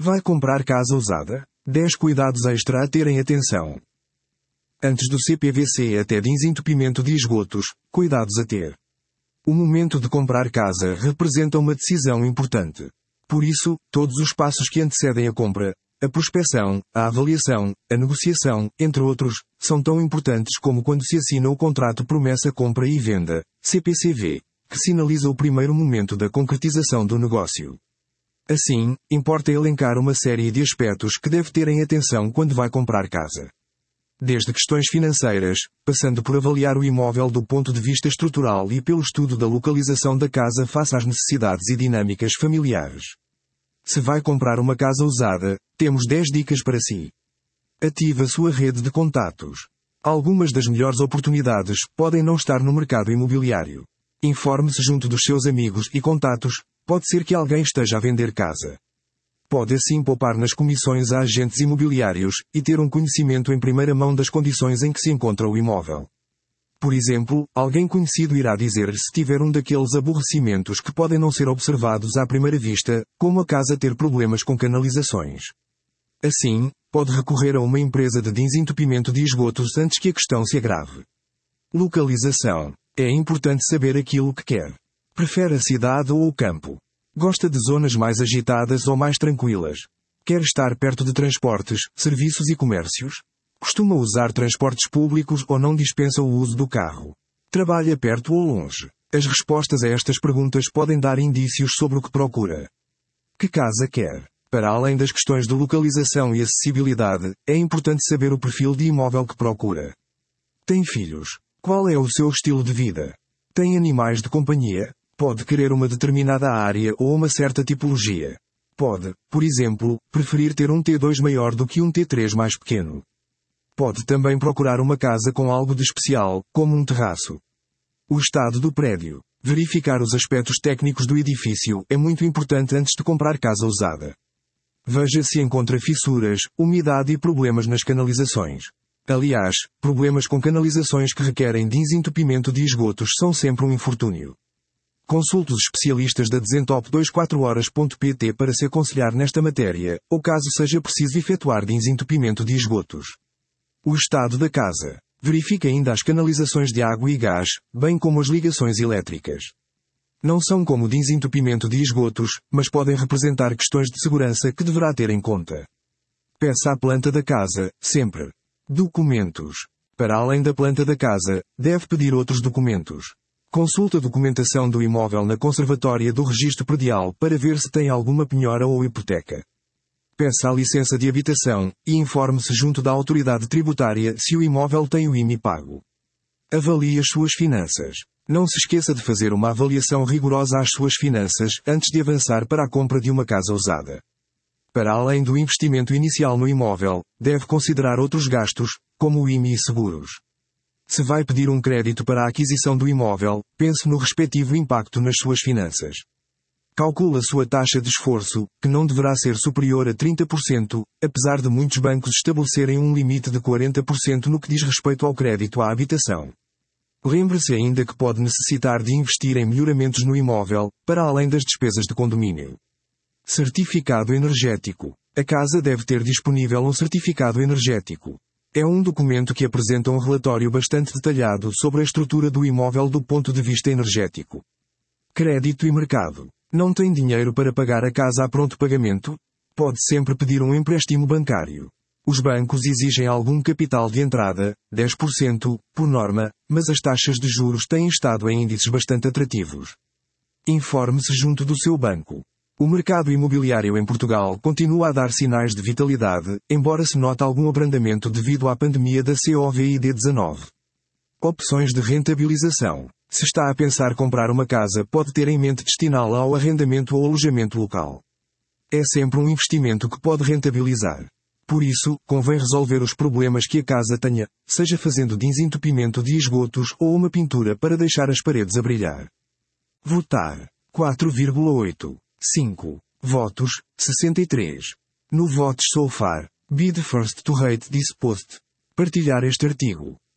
Vai comprar casa usada? 10 cuidados extra a terem atenção. Antes do CPVC até desentupimento de esgotos, cuidados a ter. O momento de comprar casa representa uma decisão importante. Por isso, todos os passos que antecedem a compra, a prospeção, a avaliação, a negociação, entre outros, são tão importantes como quando se assina o contrato promessa compra e venda, CPCV, que sinaliza o primeiro momento da concretização do negócio. Assim, importa elencar uma série de aspectos que deve ter em atenção quando vai comprar casa. Desde questões financeiras, passando por avaliar o imóvel do ponto de vista estrutural e pelo estudo da localização da casa face às necessidades e dinâmicas familiares. Se vai comprar uma casa usada, temos 10 dicas para si. Ative a sua rede de contatos. Algumas das melhores oportunidades podem não estar no mercado imobiliário. Informe-se junto dos seus amigos e contatos, pode ser que alguém esteja a vender casa. Pode assim poupar nas comissões a agentes imobiliários e ter um conhecimento em primeira mão das condições em que se encontra o imóvel. Por exemplo, alguém conhecido irá dizer-lhe se tiver um daqueles aborrecimentos que podem não ser observados à primeira vista, como a casa ter problemas com canalizações. Assim, pode recorrer a uma empresa de desentupimento de esgotos antes que a questão se agrave. Localização. É importante saber aquilo que quer. Prefere a cidade ou o campo? Gosta de zonas mais agitadas ou mais tranquilas? Quer estar perto de transportes, serviços e comércios? Costuma usar transportes públicos ou não dispensa o uso do carro? Trabalha perto ou longe? As respostas a estas perguntas podem dar indícios sobre o que procura. Que casa quer? Para além das questões de localização e acessibilidade, é importante saber o perfil de imóvel que procura. Tem filhos? Qual é o seu estilo de vida? Tem animais de companhia? Pode querer uma determinada área ou uma certa tipologia. Pode, por exemplo, preferir ter um T2 maior do que um T3 mais pequeno. Pode também procurar uma casa com algo de especial, como um terraço. O estado do prédio. Verificar os aspectos técnicos do edifício é muito importante antes de comprar casa usada. Veja se encontra fissuras, umidade e problemas nas canalizações. Aliás, problemas com canalizações que requerem desentupimento de esgotos são sempre um infortúnio. Consulte os especialistas da Desentop24horas.pt para se aconselhar nesta matéria, ou caso seja preciso efetuar desentupimento de esgotos. O estado da casa. Verifique ainda as canalizações de água e gás, bem como as ligações elétricas. Não são como desentupimento de esgotos, mas podem representar questões de segurança que deverá ter em conta. Peça a planta da casa, sempre. Documentos. Para além da planta da casa, deve pedir outros documentos. Consulte a documentação do imóvel na Conservatória do Registro Predial para ver se tem alguma penhora ou hipoteca. Peça a licença de habitação, e informe-se junto da autoridade tributária se o imóvel tem o IMI pago. Avalie as suas finanças. Não se esqueça de fazer uma avaliação rigorosa às suas finanças antes de avançar para a compra de uma casa usada. Para além do investimento inicial no imóvel, deve considerar outros gastos, como o IMI e seguros. Se vai pedir um crédito para a aquisição do imóvel, pense no respectivo impacto nas suas finanças. Calcule a sua taxa de esforço, que não deverá ser superior a 30%, apesar de muitos bancos estabelecerem um limite de 40% no que diz respeito ao crédito à habitação. Lembre-se ainda que pode necessitar de investir em melhoramentos no imóvel, para além das despesas de condomínio. Certificado energético. A casa deve ter disponível um certificado energético. É um documento que apresenta um relatório bastante detalhado sobre a estrutura do imóvel do ponto de vista energético. Crédito e mercado. Não tem dinheiro para pagar a casa a pronto pagamento? Pode sempre pedir um empréstimo bancário. Os bancos exigem algum capital de entrada, 10%, por norma, mas as taxas de juros têm estado em índices bastante atrativos. Informe-se junto do seu banco. O mercado imobiliário em Portugal continua a dar sinais de vitalidade, embora se note algum abrandamento devido à pandemia da Covid-19. Opções de rentabilização. Se está a pensar comprar uma casa, pode ter em mente destiná-la ao arrendamento ou alojamento local. É sempre um investimento que pode rentabilizar. Por isso, convém resolver os problemas que a casa tenha, seja fazendo desentupimento de esgotos ou uma pintura para deixar as paredes a brilhar. Votar. 4,8. 5. Votos. 63. No Votes So Far. Be the first to rate this post. Partilhar este artigo.